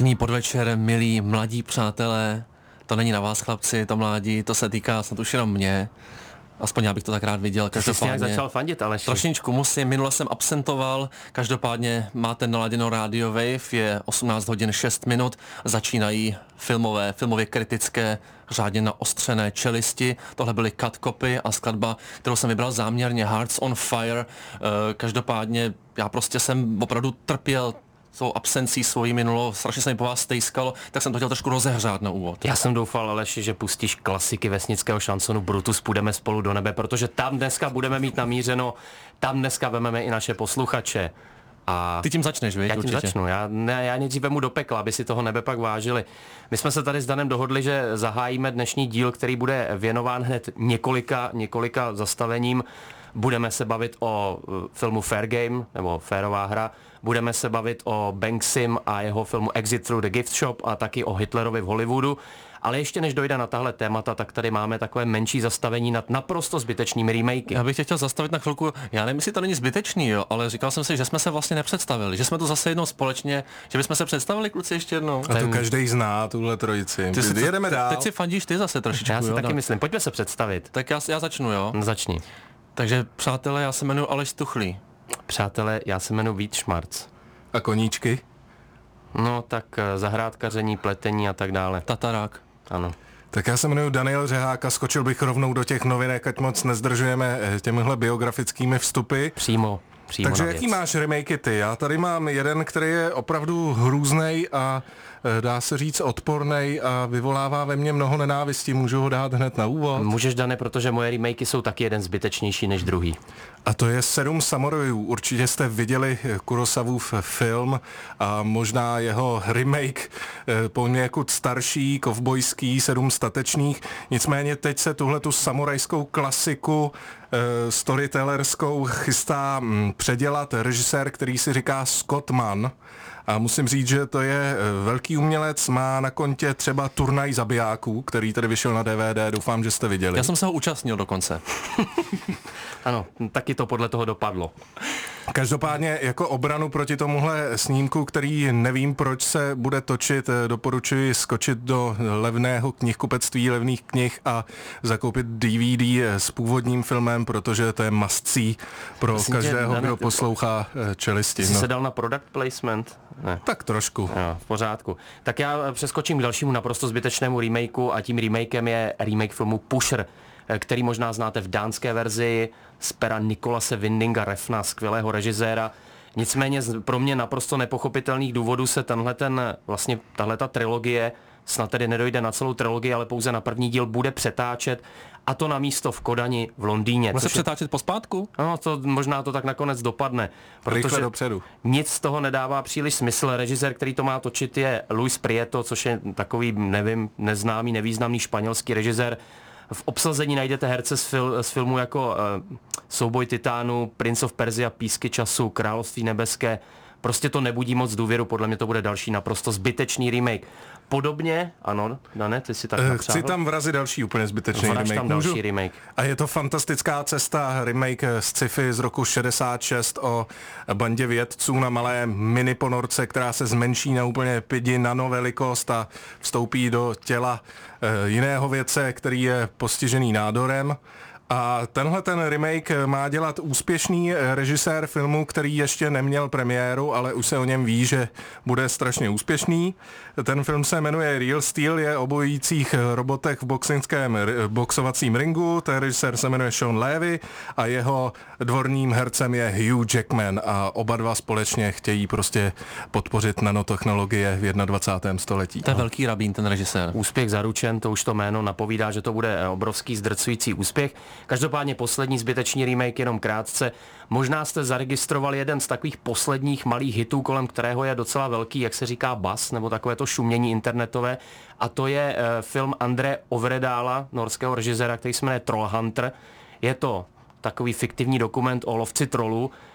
Pěkný podvečer, milí mladí přátelé. To není na vás, chlapci, to mládí, to se týká snad už jenom mě. Aspoň já bych to tak rád viděl. Každopádně jsi nějak začal fandit, Aleši. Trošičku musím, minule jsem absentoval, každopádně máte naladěno Radio Wave, je 18 hodin 6 minut, začínají filmově kritické, řádně naostřené čelisti. Tohle byly Cut Copy a skladba, kterou jsem vybral záměrně, Hearts on Fire. Každopádně já prostě jsem opravdu trpěl svou absencí svojí minulou, strašně se mi po vás stejskalo, tak jsem to chtěl trošku rozehřát na úvod. Já jsem doufal, Aleši, že pustíš klasiky vesnického šansonu Brutus Půjdeme spolu do nebe, protože tam dneska budeme mít namířeno, tam dneska vememe i naše posluchače. A ty tím začneš, víš? Já tím začnu. Já nejdřív vemu do pekla, aby si toho nebe pak vážili. My jsme se tady s Danem dohodli, že zahájíme dnešní díl, který bude věnován hned několika zastavením. Budeme se bavit o filmu Fair Game, nebo Férová hra. Budeme se bavit o Banksim a jeho filmu Exit Through the Gift Shop a taky o Hitlerovi v Hollywoodu. Ale ještě než dojde na tahle témata, tak tady máme takové menší zastavení nad naprosto zbytečnými remakey. Já bych tě chtěl zastavit na chvilku. Já nevím, jestli to není zbytečný, jo, ale říkal jsem si, že jsme se vlastně nepředstavili, že jsme tu zase jednou společně, že bychom se představili, kluci, ještě jednou. A to každý zná, tuhle trojici. Jedeme dál. Teď si fandíš ty zase trošičku. Já si taky myslím, pojďme se představit. Tak já začnu, jo. No, začni. Takže přátelé, já se jmenuji Aleš Tuchlý. Přátelé, já se jmenuji Vít Šmarc. A koníčky? No tak zahrádkaření, pletení a tak dále. Tatarák. Ano. Tak já se jmenuji Daniel Řehák a skočil bych rovnou do těch novinek, ať moc nezdržujeme těmihle biografickými vstupy. Přímo Takže jaký máš remakey ty? Já tady mám jeden, který je opravdu hrůznej a dá se říct odpornej a vyvolává ve mně mnoho nenávisti. Můžu ho dát hned na úvod? Můžeš, Dane, protože moje remakey jsou taky jeden zbytečnější než druhý. A to je 7 samurajů. Určitě jste viděli Kurosawův film a možná jeho remake poněkud starší, kovbojský, 7 statečných. Nicméně teď se tuhletu samurajskou klasiku storytellerskou chystá předělat režisér, který si říká Scott Mann. A musím říct, že to je velký umělec, má na kontě třeba Turnaj zabijáků, který tady vyšel na DVD, doufám, že jste viděli. Já jsem se ho účastnil dokonce. Ano, taky to podle toho dopadlo. Každopádně jako obranu proti tomuhle snímku, který nevím, proč se bude točit, doporučuji skočit do levného knihkupectví, levných knih a zakoupit DVD s původním filmem, protože to je must-see pro každého, kdo poslouchá čelisti. Jsi se dal na product placement? Ne. Tak trošku. Jo, v pořádku. Tak já přeskočím k dalšímu naprosto zbytečnému remakeu a tím remakem je remake filmu Pusher, který možná znáte v dánské verzi z pera Nikolase Windinga Refna, skvělého režiséra. Nicméně pro mě naprosto nepochopitelných důvodů se tahleta trilogie, snad tedy nedojde na celou trilogii, ale pouze na první díl, bude přetáčet, a to na místo v Kodani v Londýně. Bude se přetáčet pospátku? No, možná to tak nakonec dopadne. Rychle dopředu. Nic z toho nedává příliš smysl. Režisér, který to má točit, je Luis Prieto, což je takový, neznámý, nevýznamný španělský režisér. V obsazení najdete herce z filmu jako Souboj titánů, Prince of Persia, Písky času, Království nebeské. Prostě to nebudí moc důvěru, podle mě to bude další naprosto zbytečný remake. Podobně, ano, Dane, ty si tak napřáhl. Chci tam vrazit další úplně zbytečný remake. Tam další remake. A je to fantastická cesta, remake z sci-fi z roku 66 o bandě vědců na malé mini ponorce, která se zmenší na úplně pidi nanovelikost a vstoupí do těla jiného vědce, který je postižený nádorem. A tenhle remake má dělat úspěšný režisér filmu, který ještě neměl premiéru, ale už se o něm ví, že bude strašně úspěšný. Ten film se jmenuje Real Steel, je o bojujících robotech v boxovacím ringu. Ten režisér se jmenuje Sean Levy a jeho dvorním hercem je Hugh Jackman a oba dva společně chtějí prostě podpořit nanotechnologie v 21. století. To je velký rabín, ten režisér. Úspěch zaručen, to už to jméno napovídá, že to bude obrovský zdrcující úspěch. Každopádně poslední zbytečný remake, jenom krátce. Možná jste zaregistrovali jeden z takových posledních malých hitů, kolem kterého je docela velký, jak se říká, buzz, nebo takové to šumění internetové. A to je film Andre Overdála, norského režiséra, který se jmenuje Trollhunter. Je to takový fiktivní dokument o lovci trolů.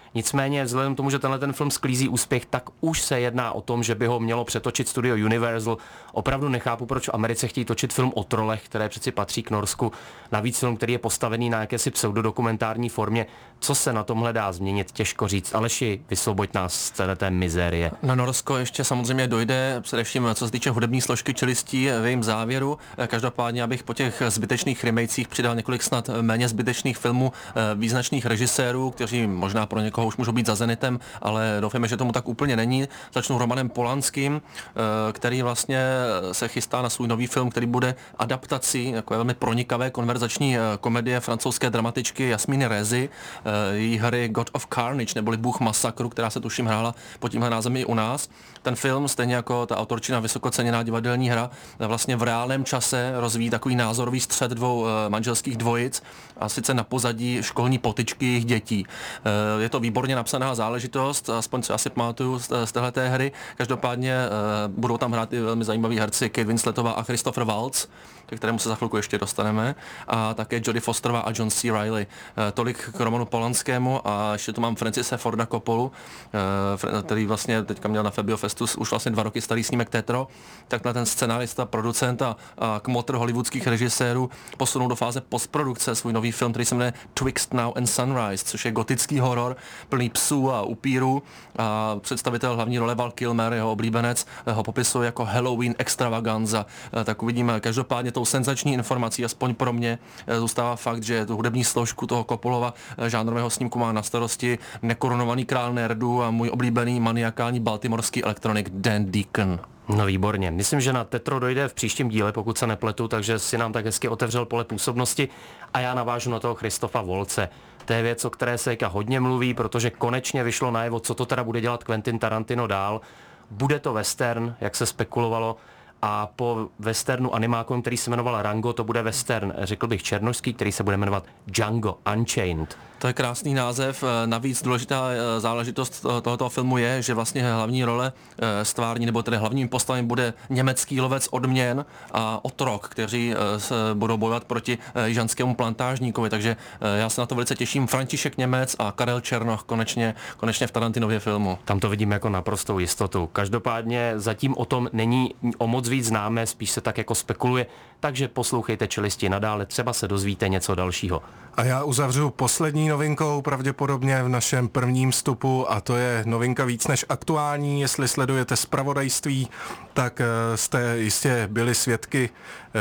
Nicméně vzhledem k tomu, že tenhle ten film sklízí úspěch, tak už se jedná o tom, že by ho mělo přetočit studio Universal. Opravdu nechápu, proč v Americe chtějí točit film o trolech, které přeci patří k Norsku. Navíc film, který je postavený na jakési pseudodokumentární formě. Co se na tomhle dá změnit, těžko říct. Aleši, vysvoboď nás z té mizérie. Na Norsko ještě samozřejmě dojde, především co se týče hudební složky čelistí v jejím závěru. Každopádně, abych po těch zbytečných remakech přidal několik snad méně zbytečných filmů význačných režisérů, kteří možná pro někoho už můžou být za zenitem, ale doufáme, že tomu tak úplně není. Začnu Romanem Polanským, který vlastně se chystá na svůj nový film, který bude adaptací takové velmi pronikavé konverzační komedie francouzské dramatičky Jasmíny Rézy, její hry God of Carnage, neboli Bůh masakru, která se tuším hrála pod tímhle názvem i u nás. Ten film, stejně jako ta autorčina vysokoceněná divadelní hra, vlastně v reálném čase rozvíjí takový názorový střet dvou manželských dvojic, a sice na pozadí školní potyčky jejich dětí. Je to výborně napsaná záležitost, aspoň co asi pamatuju z téhleté hry. Každopádně budou tam hrát i velmi zajímaví herci Kate Winsletová a Christopher Waltz, ke kterému se za chvilku ještě dostaneme, a také Jodie Fosterová a John C. Reilly. Tolik k Romanu Polanskému, a ještě tu mám Francise Forda Coppolu, který vlastně teďka měl na Fabio Festu už vlastně 2 roky starý snímek Tetro, tak na ten scenárista, producent a kmotr hollywoodských režisérů posunul do fáze postprodukce svůj nový film, který se jmenuje Twixt Now and Sunrise, což je gotický horor plný psů a upírů, a představitel hlavní role Val Kilmer, jeho oblíbenec, ho popisuje jako Halloween extravaganza. Tak uvidíme. Každopádně tou senzační informací, aspoň pro mě, zůstává fakt, že tu hudební složku toho Coppolova žánrového snímku má na starosti nekorunovaný král nerdů a můj oblíbený maniakální baltimorský elektronik Dan Deacon. No výborně. Myslím, že na Tetro dojde v příštím díle, pokud se nepletu, takže si nám tak hezky otevřel pole působnosti, a já navážu na toho Christopha Waltze. To je věc, o které se hodně mluví, protože konečně vyšlo najevo, co to teda bude dělat Quentin Tarantino dál. Bude to western, jak se spekulovalo, a po westernu animákovém, který se jmenoval Rango, to bude western, řekl bych černošský, který se bude jmenovat Django Unchained. To je krásný název. Navíc důležitá záležitost tohoto filmu je, že vlastně hlavní role stvární, nebo tedy hlavním postavem bude německý lovec odměn a otrok, kteří budou bojovat proti jižanskému plantážníkovi. Takže já se na to velice těším. František Němec a Karel Černoch konečně v Tarantinově filmu. Tam to vidím jako naprostou jistotu. Každopádně zatím o tom není o moc víc známé, spíš se tak jako spekuluje, takže poslouchejte Čelisti nadále, třeba se dozvíte něco dalšího. A já uzavřu poslední novinkou, pravděpodobně v našem prvním vstupu, a to je novinka víc než aktuální. Jestli sledujete zpravodajství, tak jste jistě byli svědky,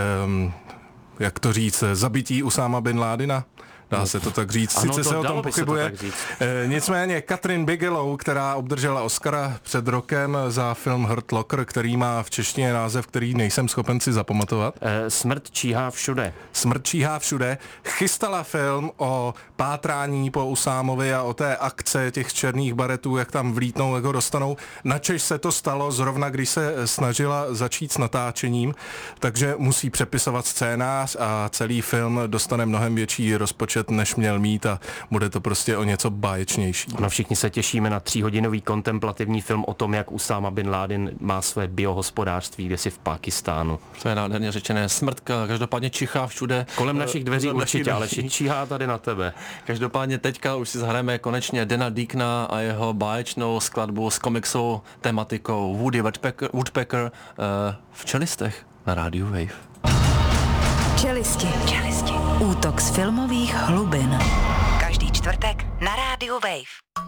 jak to říct, zabití Usáma bin Ládina. Dá se to tak říct, ano, sice se o tom pochybuje. Nicméně Catherine Bigelow, která obdržela Oscara před rokem za film Hurt Locker, který má v češtině název, který nejsem schopen si zapamatovat. Smrt číhá všude. Smrt číhá všude. Chystala film o pátrání po Usámovi a o té akce těch černých baretů, jak tam vlítnou, jak ho dostanou. Načež se to stalo zrovna, když se snažila začít s natáčením, takže musí přepisovat scénář a celý film dostane mnohem větší rozpočet, než měl mít, a bude to prostě o něco báječnější. No, všichni se těšíme na 3hodinový kontemplativní film o tom, jak Usáma bin Ládin má své biohospodářství kdesi v Pákistánu. To je nádherně řečené. Smrt každopádně čichá všude. Kolem našich dveří určitě, ale číhá tady na tebe. Každopádně teďka už si zahrajeme konečně Dana Deacona a jeho báječnou skladbu s komiksovou tematikou Woody Woodpecker v Čelistech na rádiu Wave. Čelisti. Útok z filmových hlubin. Každý čtvrtek na rádiu Wave.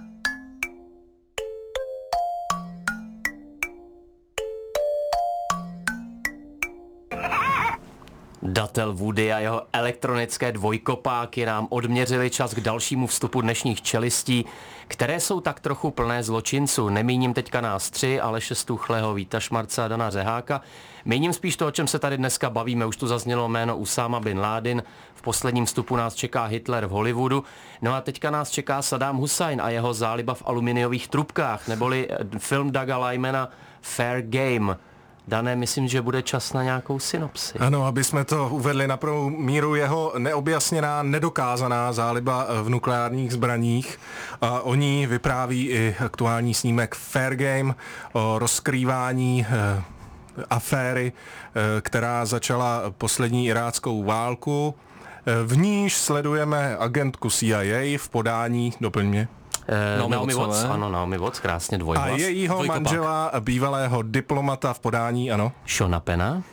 Datel Woody a jeho elektronické dvojkopáky nám odměřili čas k dalšímu vstupu dnešních čelistí, které jsou tak trochu plné zločinců. Nemíním teďka nás 3, Aleše Stuchlého, Víta Šmarce a Dana Řeháka. Míním spíš to, o čem se tady dneska bavíme. Už tu zaznělo jméno Usáma bin Ládin, v posledním vstupu nás čeká Hitler v Hollywoodu, no a teďka nás čeká Saddam Hussein a jeho záliba v aluminiových trubkách, neboli film Douga Lymana Fair Game. Dané, myslím, že bude čas na nějakou synopsi. Ano, aby jsme to uvedli na prvou míru, jeho neobjasněná, nedokázaná záliba v nukleárních zbraních. A o ní vypráví i aktuální snímek Fair Game o rozkrývání aféry, která začala poslední iráckou válku. V níž sledujeme agentku CIA v podání, doplň mě. Naomi Watts, ano, Naomi Watts, krásně dvojhlas. A jejího manžela, bývalého diplomata v podání, ano. Seana Penna.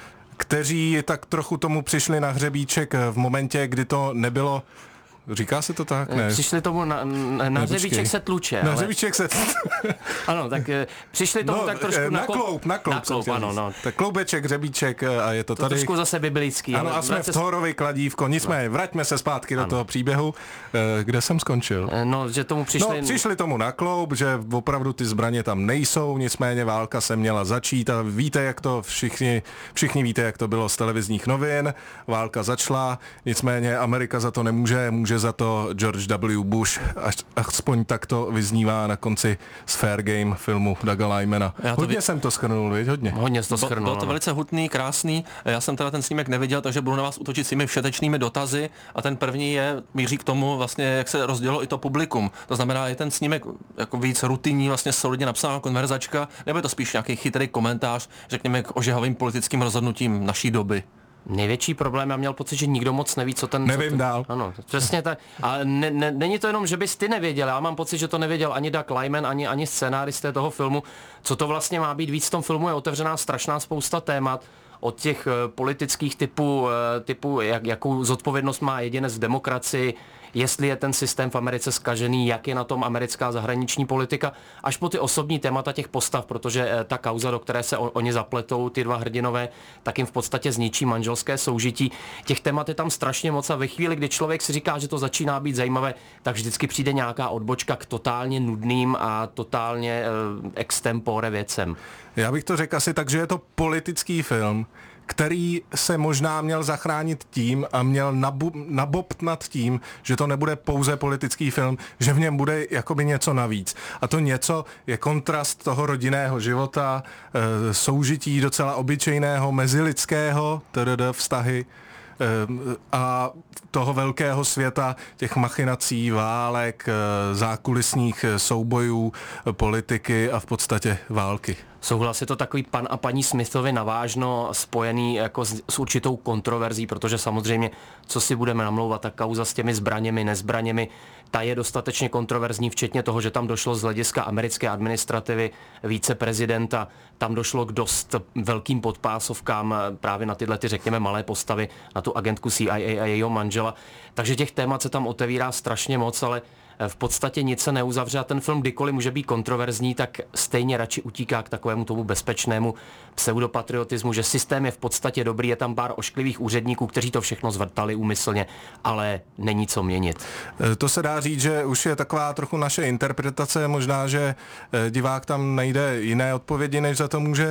Kteří tak trochu tomu přišli na hřebíček v momentě, kdy to nebylo. Říká se to tak? Ne. Přišli tomu na hřebíček se tluče. Na hřebíček se... Ano, tak přišli tomu tak trošku na kloup, ano, no. Tak kloubeček, hřebíček a je to tady. Trošku zase biblický. Ano, a jsme v Thorovi kladívko. Nicméně, vraťme se zpátky do toho příběhu, kde jsem skončil. No, že tomu přišli tomu na kloup, že opravdu ty zbraně tam nejsou, nicméně válka se měla začít a víte, jak to všichni víte, jak to bylo z televizních novin. Válka začala, nicméně Amerika za to může za to George W. Bush, aspoň tak to vyznívá na konci z Fair Game filmu Douga Lymana. Hodně jsem to shrnul, viď? Hodně to shrnul. Bylo to velice hutný, krásný. Já jsem teda ten snímek neviděl, takže budu na vás útočit svými všetečnými dotazy a ten první míří k tomu vlastně, jak se rozdělilo i to publikum. To znamená, je ten snímek jako víc rutinní, vlastně solidně napsaná konverzačka, nebo je to spíš nějaký chytrý komentář, řekněme, k ožehavým politickým rozhodnutím naší doby? Největší problém, já měl pocit, že nikdo moc neví, co ten... Nevím dál. Ano, přesně tak. A není to jenom, že bys ty nevěděl, já mám pocit, že to nevěděl ani Doug Liman, ani scénáristé toho filmu. Co to vlastně má být víc v tom filmu, je otevřená strašná spousta témat, od těch politických typů jakou zodpovědnost má jedinec v demokracii, jestli je ten systém v Americe zkažený, jak je na tom americká zahraniční politika, až po ty osobní témata těch postav, protože ta kauza, do které se oni zapletou, ty dva hrdinové, tak jim v podstatě zničí manželské soužití. Těch témat je tam strašně moc a ve chvíli, kdy člověk si říká, že to začíná být zajímavé, tak vždycky přijde nějaká odbočka k totálně nudným a totálně extempore věcem. Já bych to řekl asi tak, že je to politický film, který se možná měl zachránit tím a měl nabobtnat tím, že to nebude pouze politický film, že v něm bude jakoby něco navíc. A to něco je kontrast toho rodinného života, soužití docela obyčejného, mezilidského, vztahy a toho velkého světa, těch machinací, válek, zákulisních soubojů, politiky a v podstatě války. Souhlas, je to takový pan a paní Smithovi navážno spojený jako s určitou kontroverzí, protože samozřejmě, co si budeme namlouvat, ta kauza s těmi zbraněmi, nezbraněmi, ta je dostatečně kontroverzní, včetně toho, že tam došlo z hlediska americké administrativy viceprezidenta, tam došlo k dost velkým podpásovkám právě na tyhle, řekněme, malé postavy, na tu agentku CIA a jejího manžela. Takže těch témat se tam otevírá strašně moc, ale v podstatě nic se neuzavře a ten film kdykoliv může být kontroverzní, tak stejně radši utíká k takovému tomu bezpečnému pseudopatriotismu, že systém je v podstatě dobrý, je tam pár ošklivých úředníků, kteří to všechno zvrtali úmyslně, ale není co měnit. To se dá říct, že už je taková trochu naše interpretace, možná, že divák tam najde jiné odpovědi, než za to může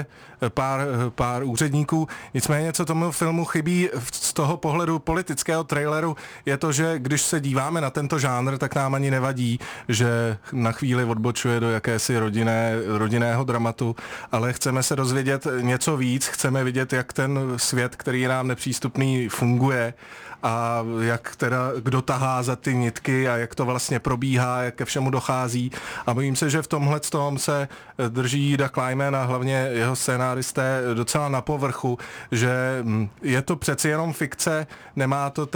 pár úředníků. Nicméně, co tomu filmu chybí z toho pohledu politického traileru, je to, že když se díváme na tento žánr, tak nám ani nevadí, že na chvíli odbočuje do jakési rodinného dramatu, ale chceme se dozvědět něco víc, chceme vidět, jak ten svět, který je nám nepřístupný, funguje a jak teda kdo tahá za ty nitky a jak to vlastně probíhá, jak ke všemu dochází. A bojím se, že v tomhle tom se drží Doug Liman a hlavně jeho scénáristé docela na povrchu, že je to přeci jenom fikce, nemá to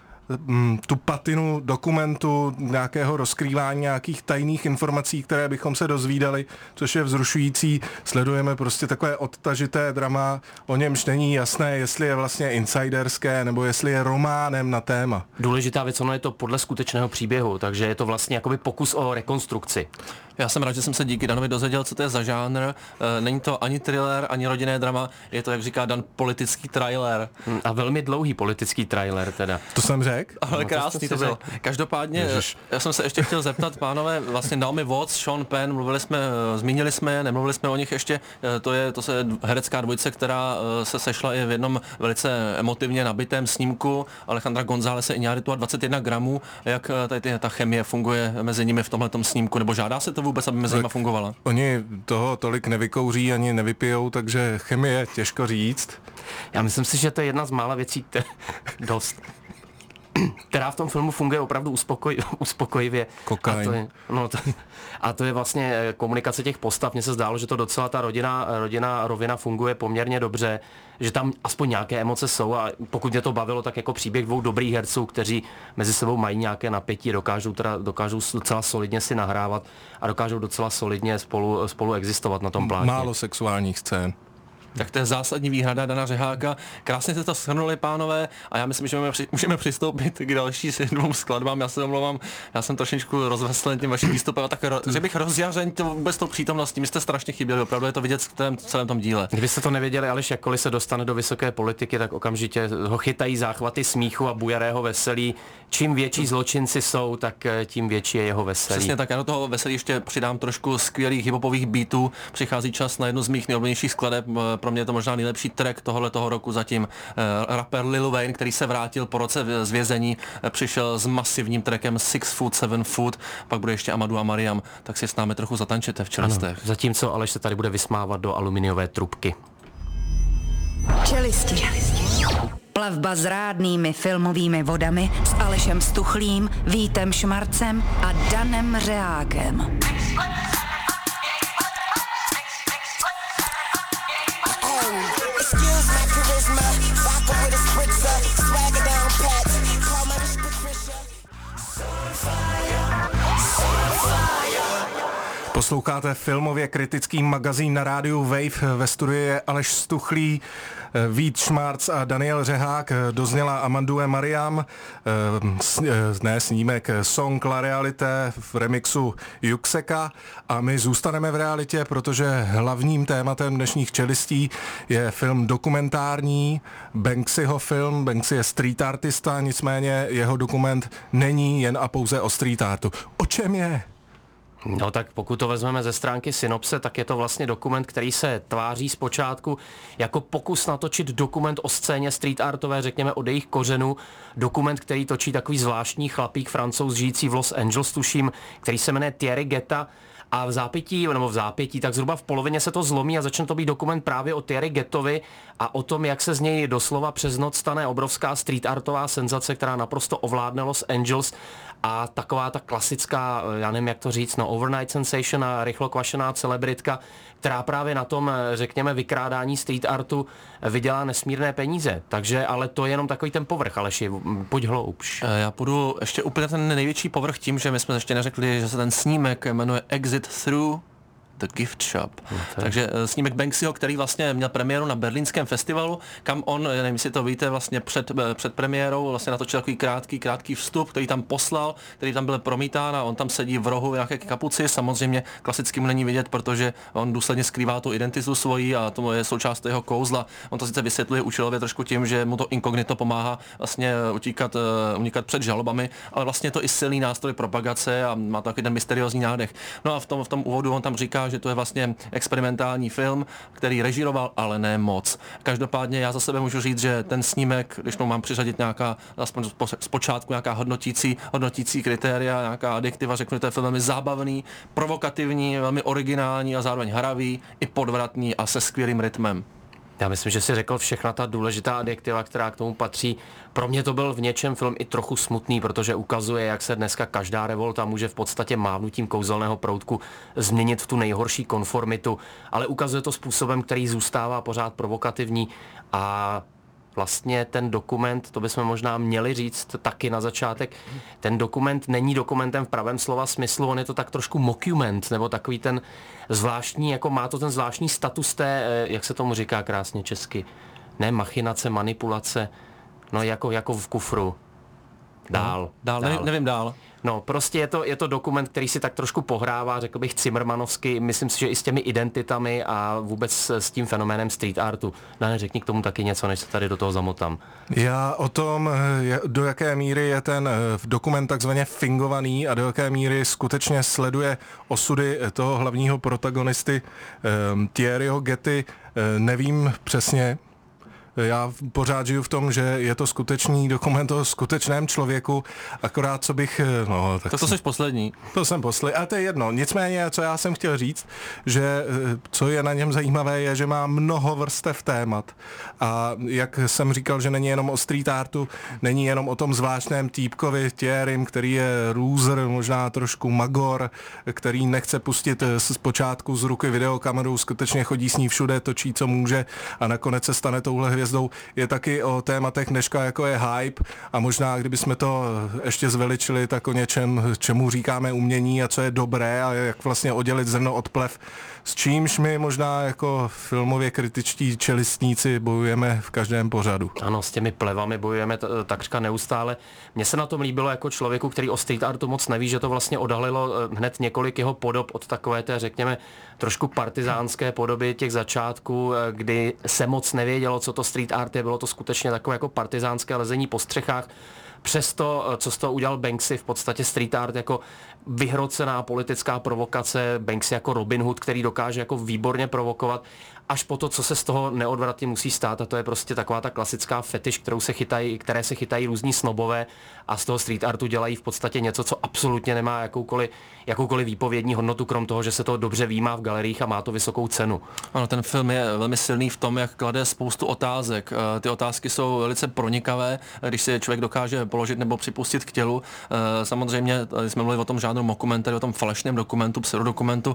tu patinu dokumentu, nějakého rozkrývání nějakých tajných informací, které bychom se dozvídali, což je vzrušující. Sledujeme prostě takové odtažité drama, o němž není jasné, jestli je vlastně insiderské, nebo jestli je románem na téma. Důležitá věc, ono je to podle skutečného příběhu, takže je to vlastně jakoby pokus o rekonstrukci. Já jsem rád, že jsem se díky Danovi dozvěděl, co to je za žánr. Není to ani thriller, ani rodinné drama, je to, jak říká Dan, politický trailer. A velmi dlouhý politický trailer teda. To jsem řekl? Ale krásný to byl. Každopádně, já jsem se ještě chtěl zeptat, pánové, vlastně Naomi Watts, Sean Penn, zmínili jsme je, nemluvili jsme o nich ještě, to je herecká dvojice, která se sešla i v jednom velice emotivně nabitém snímku Alejandra Gonzálese Iñárritua 21 gramů, jak tady ta chemie funguje mezi nimi v tomhletom snímku, nebo žádá se to vůbec, aby mezi nimi fungovala? Oni toho tolik nevykouří ani nevypijou, takže chemie těžko říct. Já myslím si, že to je jedna z mála věcí, dost. která v tom filmu funguje opravdu uspokojivě. Kokain. A to je vlastně komunikace těch postav. Mně se zdálo, že to docela ta rodina rovina funguje poměrně dobře, že tam aspoň nějaké emoce jsou a pokud mě to bavilo, tak jako příběh dvou dobrých herců, kteří mezi sebou mají nějaké napětí, dokážou docela solidně si nahrávat a dokážou docela solidně spolu existovat na tom plátně. Málo sexuálních scén. Tak to je zásadní výhrada Dana Řeháka. Krásně jste to shrnuli, pánové, a já myslím, že můžeme přistoupit k další 2 skladbám. Já se omlouvám, já jsem trošičku rozveslen tím vaším výstupem, tak že bych rozjařen vůbec tou přítomností. My jste strašně chyběli, opravdu je to vidět v celém tom díle. Kdybyste to nevěděli, Aleš, jakkoliv se dostane do vysoké politiky, tak okamžitě ho chytají záchvaty smíchu a bujarého veselí. Čím větší zločinci jsou, tak tím větší je jeho veselí. Přesně tak, já do toho veselí ještě přidám trošku skvělých hiphopových beatů. Přichází čas na jednu z mých nejoblíbenějších skladeb. Pro mě je to možná nejlepší track tohoto roku zatím. Rapper Lil Wayne, který se vrátil po roce z vězení, přišel s masivním trackem 6 Foot, 7 Foot, pak bude ještě Amadou a Mariam, tak si s námi trochu zatančete v Čelistech. Ano, zatímco Aleš se tady bude vysmávat do aluminiové trubky. Čelisti. Plavba s rádnými filmovými vodami s Alešem Stuchlým, Vítem Šmarcem a Danem Řehákem. Posloucháte filmově kritický magazín na rádiu Wave. Ve studiu je Aleš Stuchlý, Vít Šmarc a Daniel Řehák. Dozněla Amadou Mariam, snímek Song La Realité v remixu Juxeka a my zůstaneme v realitě, protože hlavním tématem dnešních Čelistí je film dokumentární, Banksyho film. Banksy je street artista, nicméně jeho dokument není jen a pouze o street artu. O čem je? No tak pokud to vezmeme ze stránky synopse, tak je to vlastně dokument, který se tváří zpočátku jako pokus natočit dokument o scéně street artové, řekněme od jejich kořenů. Dokument, který točí takový zvláštní chlapík Francouz žijící v Los Angeles, tuším, který se jmenuje Thierry Guetta. A v zápětí, tak zhruba v polovině se to zlomí a začne to být dokument právě o Thierry Guettovi a o tom, jak se z něj doslova přes noc stane obrovská street artová senzace, která naprosto ovládne Los Angeles a taková ta klasická, já nevím jak to říct, overnight sensation a rychlo kvašená celebritka, která právě na tom, řekněme, vykrádání street artu vydělá nesmírné peníze. Takže, ale to je jenom takový ten povrch, Aleši, pojď hloubš. Já půjdu ještě úplně ten největší povrch tím, že my jsme ještě neřekli, že se ten snímek jmenuje Exit Through The Gift Shop. Takže snímek Banksyho, který vlastně měl premiéru na berlínském festivalu, kam on, nevím, jestli to víte, vlastně před premiérou vlastně natočil takový krátký vstup, který tam poslal, který tam byl promítán a on tam sedí v rohu v nějaké kapuci, samozřejmě klasicky mu není vidět, protože on důsledně skrývá tu identitu svoji a to je součást jeho kouzla. On to sice vysvětluje účelově trošku tím, že mu to inkognito pomáhá vlastně unikat před žalobami, ale vlastně je to i silný nástroj propagace a má to takový ten mysteriózní nádech. No a v tom úvodu on tam říká, že to je vlastně experimentální film, který režíroval, ale ne moc. Každopádně já za sebe můžu říct, že ten snímek, když mu mám přiřadit nějaká, aspoň zpočátku nějaká hodnotící kritéria, nějaká adjektiva, řeknu, že to je film velmi zábavný, provokativní, velmi originální a zároveň hravý, i podvratný a se skvělým rytmem. Já myslím, že si řekl všechna ta důležitá adjektiva, která k tomu patří. Pro mě to byl v něčem film i trochu smutný, protože ukazuje, jak se dneska každá revolta může v podstatě mávnutím kouzelného proutku změnit v tu nejhorší konformitu, ale ukazuje to způsobem, který zůstává pořád provokativní a vlastně ten dokument, to bychom možná měli říct taky na začátek, ten dokument není dokumentem v pravém slova smyslu, on je to tak trošku mockument, nebo takový ten zvláštní, jako má to ten zvláštní status té, jak se tomu říká krásně česky, ne machinace, manipulace, no jako v kufru. Dál. Nevím dál. No, prostě je to dokument, který si tak trošku pohrává, řekl bych cimrmanovsky, myslím si, že i s těmi identitami a vůbec s tím fenoménem street artu. Dane, řekni k tomu taky něco, než se tady do toho zamotám. Já o tom, do jaké míry je ten dokument takzvaně fingovaný a do jaké míry skutečně sleduje osudy toho hlavního protagonisty Thierryho Guetty, nevím přesně. Já pořád žiju v tom, že je to skutečný dokument o skutečném člověku, akorát co bych... No, tak to jsi poslední. To jsem poslední, ale to je jedno. Nicméně, co já jsem chtěl říct, že co je na něm zajímavé, je, že má mnoho vrstev témat. A jak jsem říkal, že není jenom o street artu, není jenom o tom zvláštném týpkovi Thierrym, který je loser, možná trošku magor, který nechce pustit zpočátku z ruky videokameru, skutečně chodí s ní všude, točí, co může a nakonec se stane touhle hvězdou. Je taky o tématech dneška, jako je hype a možná, kdybychom to ještě zveličili, tak o něčem, čemu říkáme umění a co je dobré a jak vlastně oddělit zrno od plev, s čímž my možná jako filmově kritičtí čelistníci bojujeme v každém pořadu. Ano, s těmi plevami bojujeme takřka neustále. Mně se na tom líbilo jako člověku, který o street artu moc neví, že to vlastně odhalilo hned několik jeho podob od takové té, řekněme, trošku partizánské podoby těch začátků, kdy se moc nevědělo, co to street art je, bylo to skutečně takové jako partizánské lezení po střechách. Přesto, co z toho udělal Banksy, v podstatě street art jako vyhrocená politická provokace, Banksy jako Robin Hood, který dokáže jako výborně provokovat, až po to, co se z toho neodvratně musí stát, a to je prostě taková ta klasická fetiš, které se chytají různí snobové a z toho street artu dělají v podstatě něco, co absolutně nemá jakoukoliv výpovědní hodnotu, krom toho, že se to dobře výjímá v galeriích a má to vysokou cenu. Ano, ten film je velmi silný v tom, jak klade spoustu otázek. Ty otázky jsou velice pronikavé, když si člověk dokáže položit nebo připustit k tělu. Samozřejmě, jsme mluvili o tom žánru mockumentary, o tom falešném dokumentu, pseudodokumentu.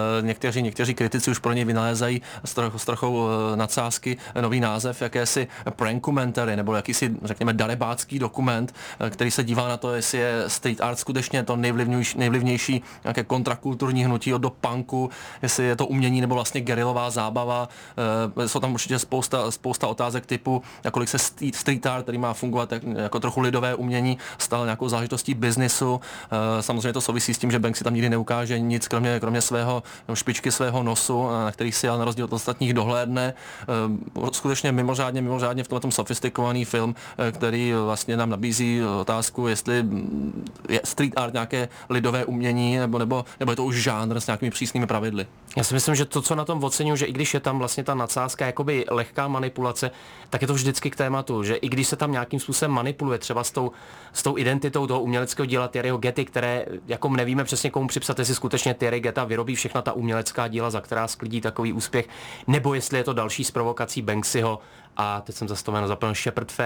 Někteří kritici už pro něj vynalézají s trochou nadsázky nový název, jakési prankumentary, nebo jakýsi, řekněme, darebácký dokument, který se dívá na to, jestli je street art skutečně to nejvlivnější nějaké kontrakulturní hnutí do punku, jestli je to umění nebo vlastně gerilová zábava. Jsou tam určitě spousta otázek typu, kolik se street art, který má fungovat jako trochu lidové umění, stal nějakou záležitostí biznisu. Samozřejmě to souvisí s tím, že Banksy tam nikdy neukáže nic, kromě svého špičky svého nosu, na který si ale na rozdíl od ostatních dohlédne. Skutečně mimořádně v tomto sofistikovaný film, který vlastně nám nabízí otázku, jestli je street art nějaké lidové umění, nebo je to už žánr s nějakými přísnými pravidly. Já si myslím, že to, co na tom oceňuji, že i když je tam vlastně ta nadsázka, jakoby lehká manipulace, tak je to vždycky k tématu, že i když se tam nějakým způsobem manipuluje, třeba s tou identitou toho uměleckého díla Thierryho Getty, které jako nevíme přesně komu připsat, jestli skutečně Thierry Getta vyrobí všechna ta umělecká díla, za která sklidí takový úspěch, nebo jestli je to další z provokací Banksyho a teď jsem zase to jméno zapomněl,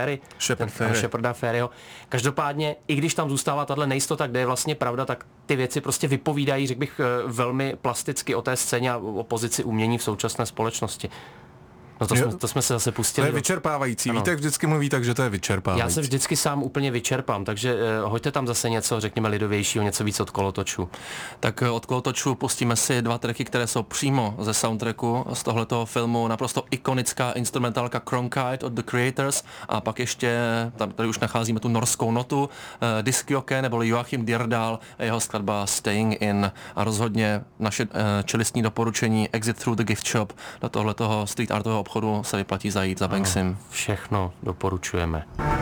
Sheparda Faireyho. Každopádně, i když tam zůstává tahle nejistota, kde je vlastně pravda, tak ty věci prostě vypovídají, řekl bych, velmi plasticky o té scéně a o pozici umění v současné společnosti. No to jsme se zase pustili. To je vyčerpávající. Víte, jak vždycky mluví, takže to je vyčerpávající. Já se vždycky sám úplně vyčerpám, takže hoďte tam zase něco, řekněme, lidovějšího, něco víc od kolotočů. Tak od kolotočů pustíme si 2 tracky, které jsou přímo ze soundtracku z tohletoho filmu. Naprosto ikonická instrumentálka Cronkite od The Creators a pak ještě, tady už nacházíme tu norskou notu, Diskjoke nebo Joachim Dirdal a jeho skladba Staying In a rozhodně naše čelistní doporučení Exit Through the Gift Shop do tohletoho street artového obchodu se vyplatí zajít za Banksym. Všechno doporučujeme.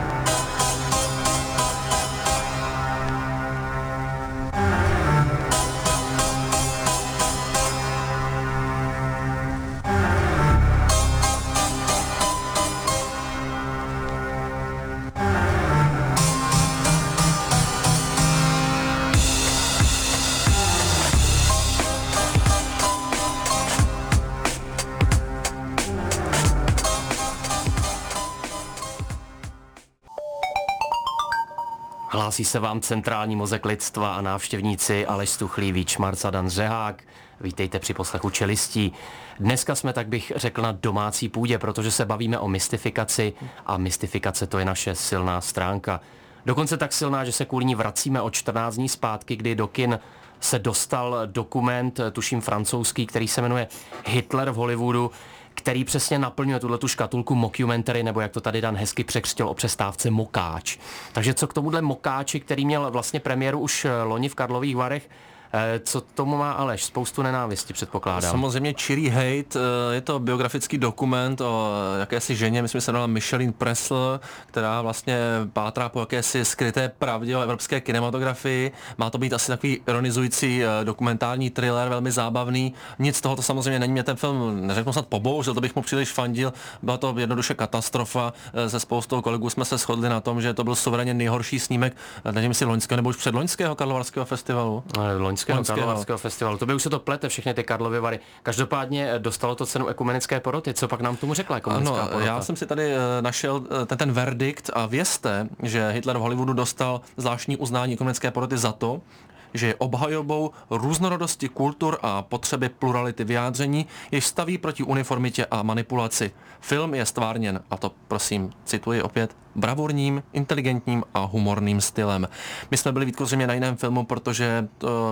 Hlásí se vám centrální mozek lidstva a návštěvníci Aleš Stuchlý, Šmarc a Dan Řehák. Vítejte při poslechu Čelistí. Dneska jsme, tak bych řekl, na domácí půdě, protože se bavíme o mystifikaci a mystifikace to je naše silná stránka. Dokonce tak silná, že se kvůli ní vracíme o 14 dní zpátky, kdy do kin se dostal dokument, tuším francouzský, který se jmenuje Hitler v Hollywoodu, který přesně naplňuje tuhletu škatulku mockumentary, nebo jak to tady Dan hezky překřtil o přestávce mokáč. Takže co k tomuhle mokáči, který měl vlastně premiéru už loni v Karlových Varech, Co tomu má Aleš? Spoustu nenávisti, předpokládám. Samozřejmě Čirý hate, je to biografický dokument o jakési ženě, myslím, že se jmenovala Micheline Pressler, která vlastně pátrá po jakési skryté pravdě o evropské kinematografii. Má to být asi takový ironizující dokumentární thriller, velmi zábavný. Nic z toho to samozřejmě není, mě ten film, neřeknu snad pobouřil, to bych mu příliš fandil. Byla to jednoduše katastrofa. Se spoustou kolegů jsme se shodli na tom, že to byl suverénně nejhorší snímek, nevím jestli loňského nebo už předloňského Karlovarského festivalu. Loňského Karlovarského festivalu. To by už se to plete, všechny ty Karlovy Vary. Každopádně dostalo to cenu ekumenické poroty. Co pak nám tomu řekla ekumenická porota? Já jsem si tady našel ten verdikt a vězte, že Hitler v Hollywoodu dostal zvláštní uznání ekumenické poroty za to, že je obhajobou různorodosti kultur a potřeby plurality vyjádření, jež staví proti uniformitě a manipulaci. Film je stvárněn, a to prosím, cituji opět, bravurním, inteligentním a humorným stylem. My jsme byli zřejmě na jiném filmu, protože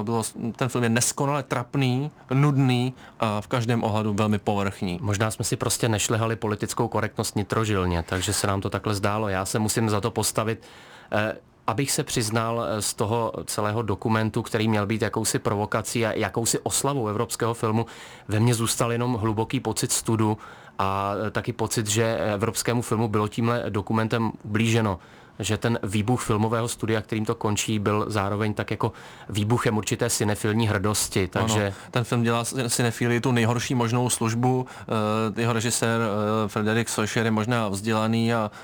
ten film je neskonale trapný, nudný a v každém ohledu velmi povrchní. Možná jsme si prostě nešlehali politickou korektnost nitrožilně, takže se nám to takhle zdálo. Já se musím za to postavit. Abych se přiznal z toho celého dokumentu, který měl být jakousi provokací a jakousi oslavou evropského filmu, ve mně zůstal jenom hluboký pocit studu a taky pocit, že evropskému filmu bylo tímhle dokumentem ublíženo. Že ten výbuch filmového studia, kterým to končí, byl zároveň tak jako výbuchem určité cinefilní hrdosti. Takže... Ano, ten film dělá cinefilii tu nejhorší možnou službu. Jeho režisér Frederik Socher je možná vzdělaný a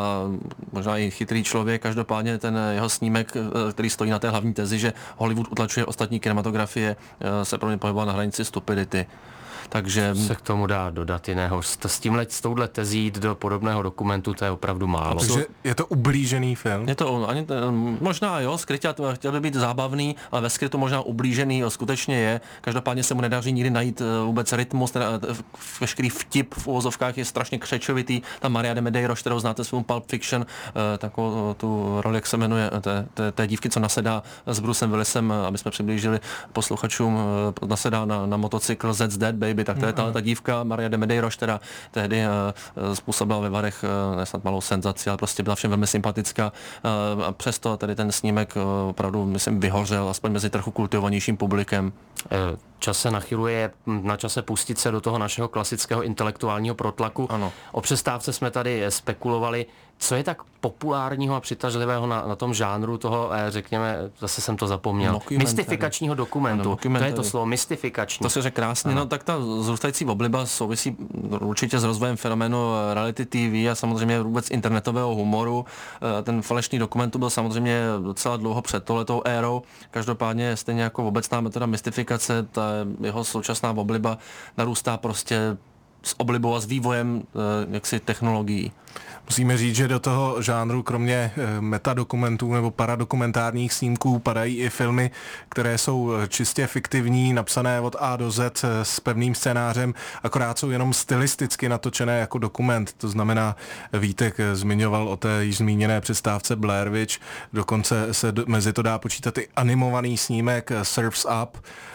možná i chytrý člověk. Každopádně ten jeho snímek, který stojí na té hlavní tezi, že Hollywood utlačuje ostatní kinematografie, se pro mě pohyboval na hranici stupidity. Takže se k tomu dá dodat jiného. S touhle tezí jít do podobného dokumentu, to je opravdu málo. Takže je to ublížený film? Je to možná jo, skrytě chtěl by být zábavný, ale ve skrytu možná ublížený skutečně je. Každopádně se mu nedaří nikdy najít vůbec rytmus, veškerý vtip v uvozovkách je strašně křečovitý. Ta Maria de Medeiros, kterou znáte z filmu Pulp Fiction, takovou tu roli, jak se jmenuje, té dívky, co nasedá s Brucem Willisem, aby jsme přiblížili posluchačům, nasedá na motocykl That's Dead Baby, tak to je ta dívka Maria de Medeiros, která tehdy způsobila ve Varech nesnad malou senzaci, ale prostě byla všem velmi sympatická. A přesto tady ten snímek opravdu, myslím, vyhořel, aspoň mezi trochu kultivovanějším publikem. Čas se nachyluje, na čase pustit se do toho našeho klasického intelektuálního protlaku. Ano. O přestávce jsme tady spekulovali, co je tak populárního a přitažlivého na tom žánru toho, řekněme, zase jsem to zapomněl, mystifikačního dokumentu. Ano, to je to slovo, mystifikační. To se řekl krásně, no tak ta zrůstající obliba souvisí určitě s rozvojem fenoménu reality TV a samozřejmě vůbec internetového humoru. Ten falešný dokument byl samozřejmě docela dlouho před touhletou érou. Každopádně stejně jako obecná metoda mystifikace, ta jeho současná obliba narůstá prostě s oblibou a s vývojem jaksi technologií. Musíme říct, že do toho žánru kromě metadokumentů nebo paradokumentárních snímků padají i filmy, které jsou čistě fiktivní, napsané od A do Z s pevným scénářem, akorát jsou jenom stylisticky natočené jako dokument. To znamená, Vítek zmiňoval o té již zmíněné přestávce Blair Witch, dokonce se mezi to dá počítat i animovaný snímek Surf's Up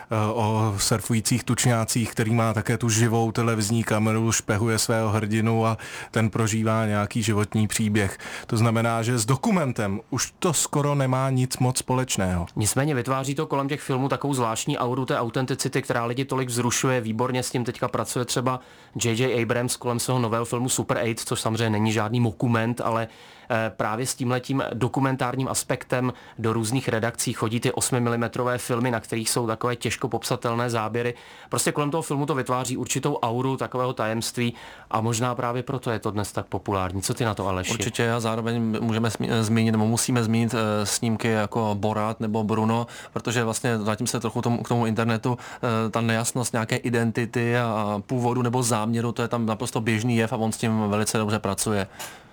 o surfujících tučňácích, který má také tu živou televizní kameru, špehuje svého hrdinu a ten prožívá nějaký životní příběh. To znamená, že s dokumentem už to skoro nemá nic moc společného. Nicméně vytváří to kolem těch filmů takovou zvláštní auru té autenticity, která lidi tolik vzrušuje. Výborně s tím teďka pracuje třeba J.J. Abrams kolem svého nového filmu Super 8, což samozřejmě není žádný mokument, ale právě s tímhletím dokumentárním aspektem do různých redakcí chodí ty 8mm filmy, na kterých jsou takové těžko popsatelné záběry. Prostě kolem toho filmu to vytváří určitou auru takového tajemství a možná právě proto je to dnes tak populární. Co ty na to, Aleši? Určitě a zároveň musíme zmínit snímky jako Borat nebo Bruno, protože vlastně vrátím se trochu k tomu internetu, ta nejasnost nějaké identity a původu nebo záměru, to je tam naprosto běžný jev a on s tím velice dobře pracuje.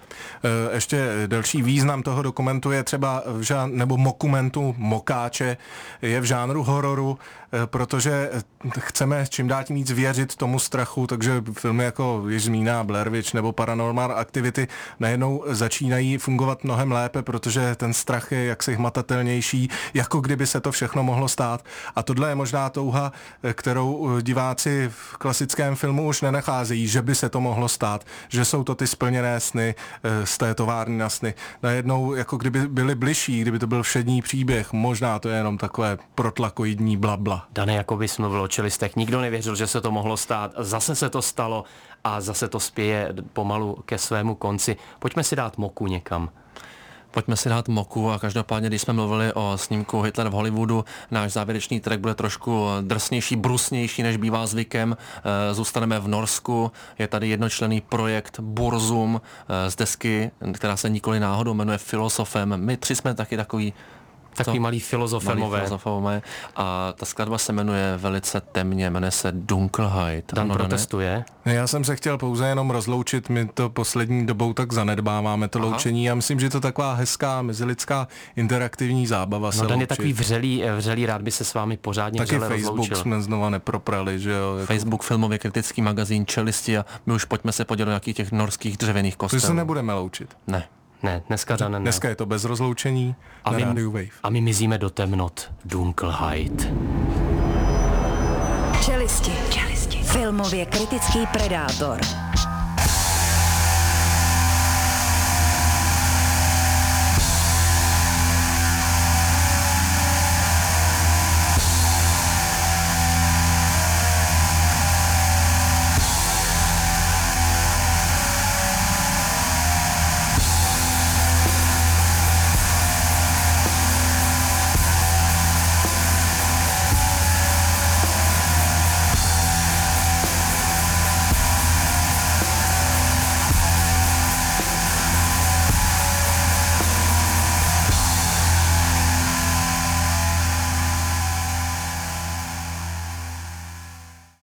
Ještě další význam toho dokumentu je třeba nebo mokumentu, mokáče, je v žánru hororu, protože chceme čím dál tím víc věřit tomu strachu, takže filmy jako již zmíněná Blair Witch nebo Paranormal Activity najednou začínají fungovat mnohem lépe, protože ten strach je jaksi hmatatelnější, jako kdyby se to všechno mohlo stát. A tohle je možná touha, kterou diváci v klasickém filmu už nenacházejí, že by se to mohlo stát, že jsou to ty splněné sny, z té továrny na sny. Najednou, jako kdyby byli bližší, kdyby to byl všední příběh, možná to je jenom takové protlakoidní blabla. Dane, jako bys mluvil o čelistech, nikdo nevěřil, že se to mohlo stát, zase se to stalo a zase to spěje pomalu ke svému konci. Pojďme si dát moku někam. Pojďme si dát moku a každopádně, když jsme mluvili o snímku Hitler v Hollywoodu, náš závěrečný track bude trošku drsnější, brusnější, než bývá zvykem. Zůstaneme v Norsku, je tady jednočlenný projekt Burzum z desky, která se nikoli náhodou jmenuje Filosofem. My tři jsme taky takový malý filozofemové. A ta skladba se jmenuje velice temně, jmenuje se Dunkelheit. Dan protestuje. Já jsem se chtěl pouze jenom rozloučit, my to poslední dobou tak zanedbáváme to loučení. Já myslím, že to taková hezká mezilidská interaktivní zábava se Dan je loučit. takový vřelý, rád by se s vámi pořádně taky Facebook rozloučil. jsme znova neproprali, že jo. Jako... Facebook, filmově kritický magazín Čelisti a my už pojďme se podívat do nějakých těch norských dřevěných kostelů. To se nebudeme loučit. Ne, dneska Dan ne. Dneska je to bez rozloučení na Radio Wave. A my mizíme do temnot. Dunkelheit. Čelisti. Filmově kritický predátor.